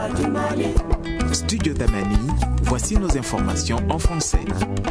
Studio Tamani, voici nos informations en français.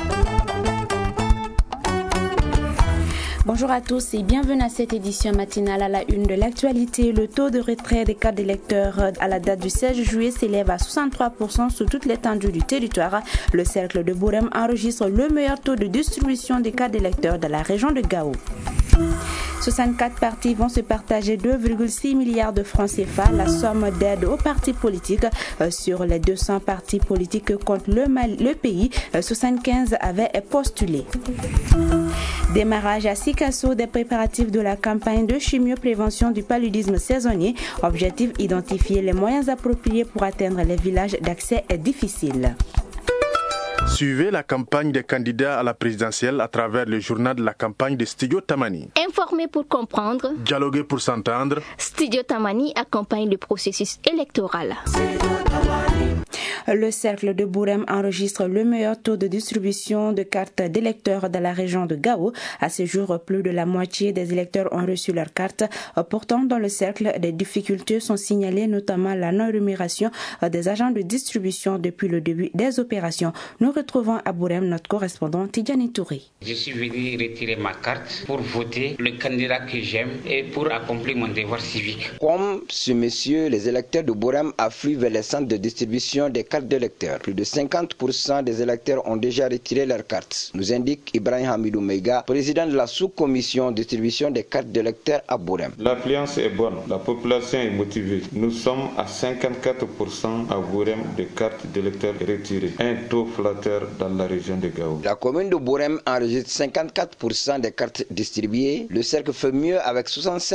Bonjour à tous et bienvenue à cette édition matinale à la une de l'actualité. Le taux de retrait des cartes d'électeurs à la date du 16 juillet s'élève à 63% sur toute l'étendue du territoire. Le cercle de Bourem enregistre le meilleur taux de distribution des cartes d'électeurs dans la région de Gao. 64 partis vont se partager 2,6 milliards de francs CFA, la somme d'aide aux partis politiques. Sur les 200 partis politiques que compte le pays, 75 avaient postulé. Démarrage à Sikasso des préparatifs de la campagne de chimioprévention du paludisme saisonnier. Objectif, identifier les moyens appropriés pour atteindre les villages d'accès difficiles. Suivez la campagne des candidats à la présidentielle à travers le journal de la campagne de Studio Tamani. Informer pour comprendre. Dialoguer pour s'entendre. Studio Tamani accompagne le processus électoral. Le cercle de Bourem enregistre le meilleur taux de distribution de cartes d'électeurs dans la région de Gao. À ce jour, plus de la moitié des électeurs ont reçu leur carte. Pourtant, dans le cercle, des difficultés sont signalées, notamment la non-rémunération des agents de distribution depuis le début des opérations. Nous retrouvons à Bourem notre correspondant Tidjani Touré. Je suis venu retirer ma carte pour voter le candidat que j'aime et pour accomplir mon devoir civique. Comme ce monsieur, les électeurs de Bourem affluent vers les centres de distribution des cartes d'électeurs. Plus de 50% des électeurs ont déjà retiré leurs cartes, nous indique Ibrahim Hamidou Meiga, président de la sous-commission distribution des cartes d'électeurs à Bourem. L'affluence est bonne, la population est motivée. Nous sommes à 54% à Bourem de cartes d'électeurs retirées, un taux flatteur dans la région de Gao. La commune de Bourem enregistre 54% des cartes distribuées. Le cercle fait mieux avec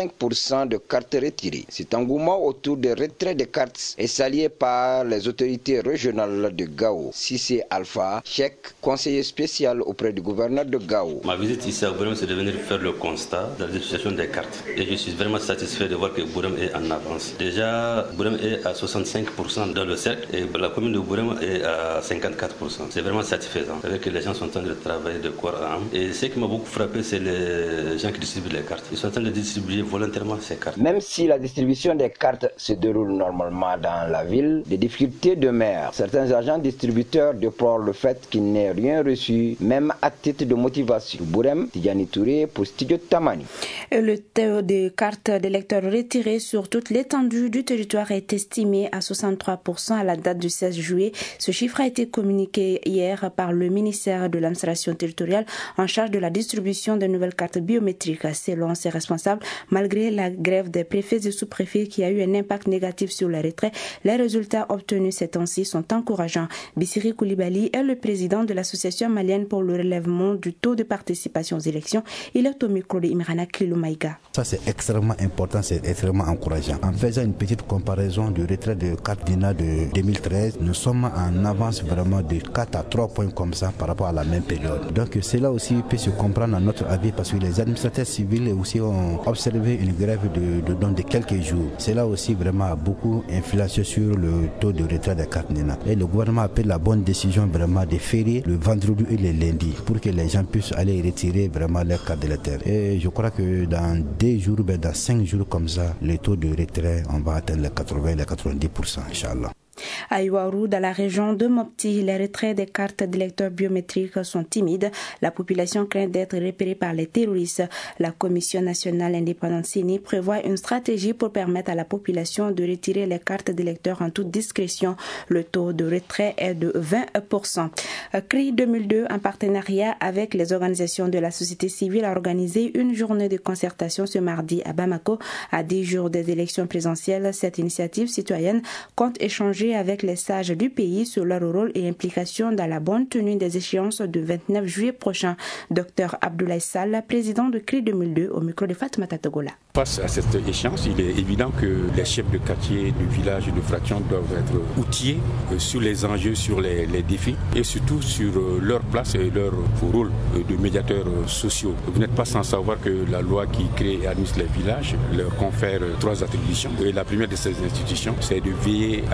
65% de cartes retirées. Cet engouement autour des retraits des cartes est salué par les autorités régionales de Gao. Sissé Alpha, chèque, conseiller spécial auprès du gouverneur de Gao. Ma visite ici à Bourem, c'est de venir faire le constat de la distribution des cartes. Et je suis vraiment satisfait de voir que Bourem est en avance. Déjà, Bourem est à 65% dans le cercle et la commune de Bourem est à 54%. C'est vraiment satisfaisant. C'est-à-dire que les gens sont en train de travailler de corps à âme. Et ce qui m'a beaucoup frappé, c'est les gens qui distribuent les cartes. Ils sont en train de distribuer volontairement ces cartes. Même si la distribution des cartes se déroule normalement dans la ville, des difficultés demeurent. Certains agents distributeurs déplorent le fait qu'ils n'aient rien reçu, même à titre de motivation. Bourem, Tidjani Touré pour Studio Tamani. Le taux de cartes d'électeurs retirées sur toute l'étendue du territoire est estimé à 63% à la date du 16 juillet. Ce chiffre a été communiqué hier par le ministère de l'administration territoriale en charge de la distribution de nouvelles cartes biométriques. Selon ses responsables, malgré la grève des préfets et sous-préfets qui a eu un impact négatif sur les retraits, les résultats obtenus ces temps-ci sont encourageants. Bissiri Koulibaly est le président de l'association malienne pour le relèvement du taux de participation aux élections. Il est au micro de Imrana Kliloumaïga. Ça c'est extrêmement important, c'est extrêmement encourageant. En faisant une petite comparaison du retrait de carte d'INA de 2013, nous sommes en avance vraiment de 4 à 3 points comme ça par rapport à la même période. Donc cela aussi peut se comprendre à notre avis parce que les administrateurs civils aussi ont observé une grève de quelques jours. Cela aussi vraiment a beaucoup influencé sur le taux de retrait des cartes d'INA. Et le gouvernement a pris la bonne décision vraiment de férier le vendredi et le lundi pour que les gens puissent aller retirer vraiment leurs cartes d'électeurs. Et je crois que dans 2 jours, dans 5 jours comme ça, le taux de retrait, on va atteindre les 80, les 90%, Inch'Allah. À Iwaru, dans la région de Mopti, les retraits des cartes d'électeurs biométriques sont timides. La population craint d'être repérée par les terroristes. La Commission nationale indépendante CENI prévoit une stratégie pour permettre à la population de retirer les cartes d'électeurs en toute discrétion. Le taux de retrait est de 20%. CRI 2002, en partenariat avec les organisations de la société civile, a organisé une journée de concertation ce mardi à Bamako. À 10 jours des élections présidentielles, cette initiative citoyenne compte échanger avec les sages du pays sur leur rôle et implication dans la bonne tenue des échéances du 29 juillet prochain. Dr Abdoulaye Sall, président de CRI 2002, au micro de Fatoumata Togola. Face à cette échéance, il est évident que les chefs de quartier, de village et de fraction doivent être outillés sur les enjeux, sur les défis et surtout sur leur place et leur rôle de médiateurs sociaux. Vous n'êtes pas sans savoir que la loi qui crée et administre les villages leur confère 3 attributions. Et la première de ces institutions, c'est de veiller à l'application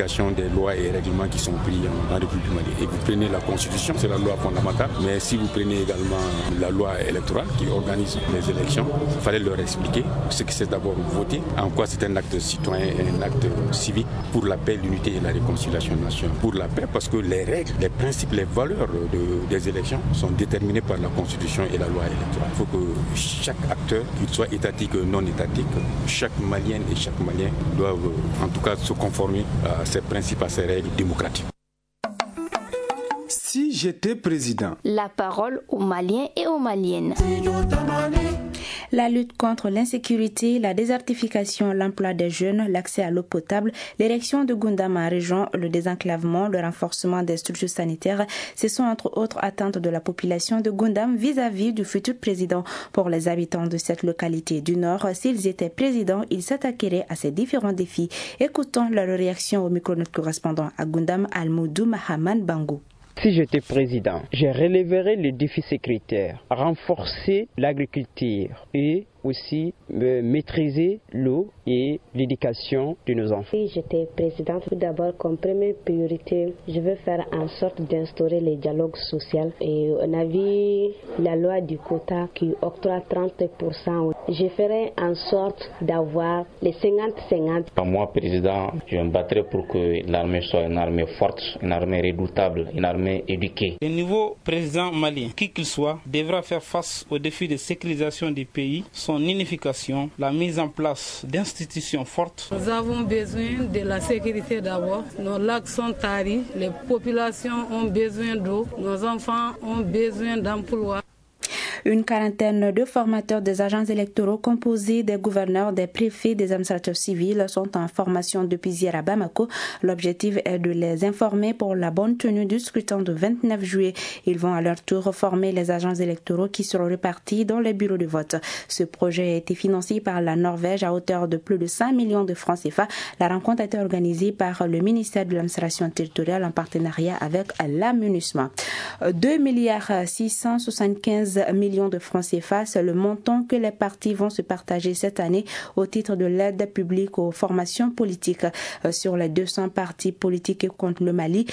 l'application des lois et règlements qui sont pris en République du Mali. Et vous prenez la Constitution, c'est la loi fondamentale, mais si vous prenez également la loi électorale qui organise les élections, il fallait leur expliquer ce que c'est d'abord voter, en quoi c'est un acte citoyen et un acte civique pour la paix, l'unité et la réconciliation nationale. Pour la paix, parce que les règles, les principes, les valeurs des élections sont déterminées par la Constitution et la loi électorale. Il faut que chaque acteur, qu'il soit étatique ou non étatique, chaque Malienne et chaque Malien doivent en tout cas se conformer à ces principes, à ces règles démocratiques. Si j'étais président. La parole aux Maliens et aux Maliennes. La lutte contre l'insécurité, la désertification, l'emploi des jeunes, l'accès à l'eau potable, l'érection de Gundam en région, le désenclavement, le renforcement des structures sanitaires, ce sont entre autres attentes de la population de Gundam vis-à-vis du futur président. Pour les habitants de cette localité du Nord, s'ils étaient présidents, ils s'attaqueraient à ces différents défis. Écoutons leur réaction au micro de notre correspondant à Gundam, Almoudou Mahaman Bangou. Si j'étais président, je relèverais les défis sécuritaires, renforcer l'agriculture et aussi maîtriser l'eau et l'éducation de nos enfants. Si j'étais présidente, tout d'abord, comme première priorité, je veux faire en sorte d'instaurer les dialogues sociaux. Et on a vu la loi du quota qui octroie 30%. Je ferai en sorte d'avoir les 50-50. Moi, président, je me battrai pour que l'armée soit une armée forte, une armée redoutable, une armée éduquée. Le nouveau président malien, qui qu'il soit, devra faire face aux défis de sécurisation du pays, son unification, la mise en place d'institutions fortes. Nous avons besoin de la sécurité d'abord. Nos lacs sont taris, les populations ont besoin d'eau, nos enfants ont besoin d'emploi. Une quarantaine de formateurs des agents électoraux composés des gouverneurs, des préfets, des administrateurs civils sont en formation depuis hier à Bamako. L'objectif est de les informer pour la bonne tenue du scrutin du 29 juillet. Ils vont à leur tour former les agents électoraux qui seront répartis dans les bureaux de vote. Ce projet a été financé par la Norvège à hauteur de plus de 5 millions de francs CFA. La rencontre a été organisée par le ministère de l'administration territoriale en partenariat avec l'AMUNUSMA. 2,675 milliards de francs CFA, c'est le montant que les partis vont se partager cette année au titre de l'aide publique aux formations politiques. Sur les 200 partis politiques contre le Mali,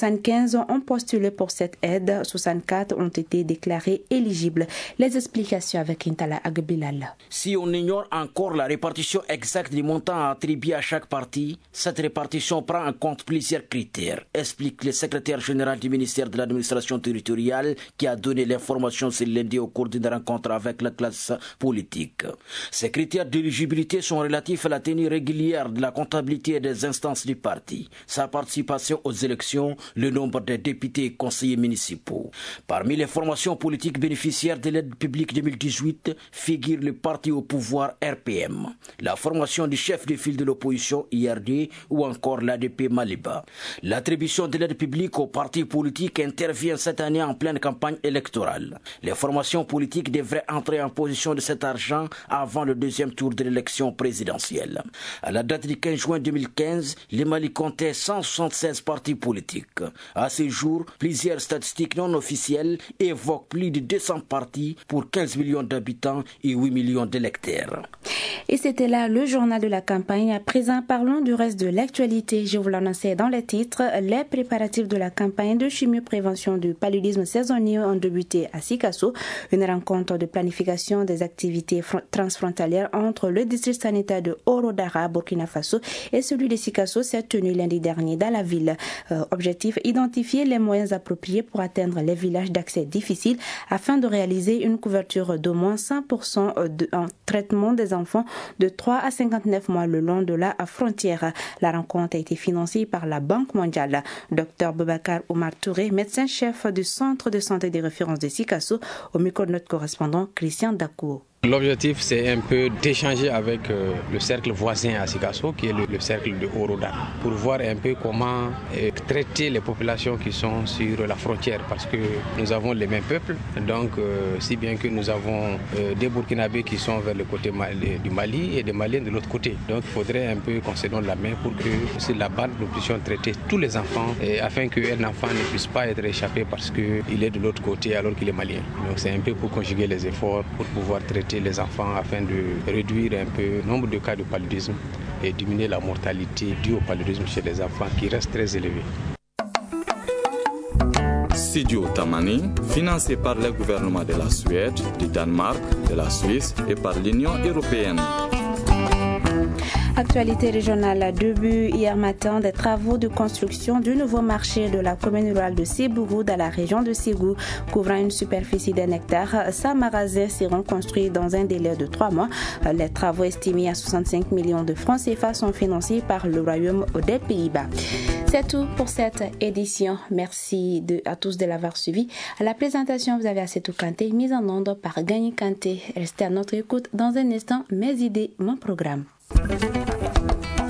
75 ont postulé pour cette aide, 64 ont été déclarés éligibles. Les explications avec Intala Agbilal. Si on ignore encore la répartition exacte des montants attribués à chaque parti, cette répartition prend en compte plusieurs critères, explique le secrétaire général du ministère de l'administration territoriale qui a donné l'information ce lundi au cours d'une rencontre avec la classe politique. Ces critères d'éligibilité sont relatifs à la tenue régulière de la comptabilité des instances du parti, sa participation aux élections, le nombre de députés et conseillers municipaux. Parmi les formations politiques bénéficiaires de l'aide publique 2018 figure le parti au pouvoir RPM, la formation du chef de file de l'opposition IRD ou encore l'ADP Maliba. L'attribution de l'aide publique aux partis politiques intervient cette année en pleine campagne électorale. Les formations politiques devraient entrer en position de cet argent avant le deuxième tour de l'élection présidentielle. À la date du 15 juin 2015, le Mali comptait 176 partis politiques. À ce jour, plusieurs statistiques non officielles évoquent plus de 200 partis pour 15 millions d'habitants et 8 millions d'électeurs. Et c'était là le journal de la campagne. À présent, parlons du reste de l'actualité. Je vous l'annonçais dans les titres. Les préparatifs de la campagne de chimio-prévention du paludisme saisonnier ont débuté à Sikasso. Une rencontre de planification des activités transfrontalières entre le district sanitaire de Orodara, Burkina Faso, et celui de Sikasso s'est tenue lundi dernier dans la ville. Objectif, identifier les moyens appropriés pour atteindre les villages d'accès difficiles afin de réaliser une couverture d'au moins 100% en traitement des enfants de 3 à 59 mois le long de la frontière. La rencontre a été financée par la Banque mondiale. Dr Boubacar Omar Touré, médecin-chef du centre de santé des références de Sikasso, au micro de notre correspondant Christian Dakou. L'objectif, c'est un peu d'échanger avec le cercle voisin à Sikasso, qui est le cercle de Oroda, pour voir un peu comment traiter les populations qui sont sur la frontière, parce que nous avons les mêmes peuples, donc si bien que nous avons des Burkinabés qui sont vers le côté du Mali et des Maliens de l'autre côté. Donc il faudrait un peu qu'on se donne la main pour que sur la bande nous puissions traiter tous les enfants, afin qu'un enfant ne puisse pas être échappé parce qu'il est de l'autre côté alors qu'il est malien. Donc c'est un peu pour conjuguer les efforts pour pouvoir traiter traiter les enfants afin de réduire un peu le nombre de cas de paludisme et diminuer la mortalité due au paludisme chez les enfants qui reste très élevée. Studio Tamani, financé par le gouvernement de la Suède, du Danemark, de la Suisse et par l'Union européenne. Actualité régionale, début hier matin des travaux de construction du nouveau marché de la commune rurale de Sebougou dans la région de Ségou, couvrant une superficie d'1 hectare. 100 magasins seront construits dans un délai de 3 mois. Les travaux estimés à 65 millions de francs CFA sont financés par le Royaume des Pays-Bas. C'est tout pour cette édition. Merci à tous de l'avoir suivi. À la présentation, vous avez Assetou Kanté, mise en onde par Gagny Kanté. Restez à notre écoute dans un instant. Mes idées, mon programme.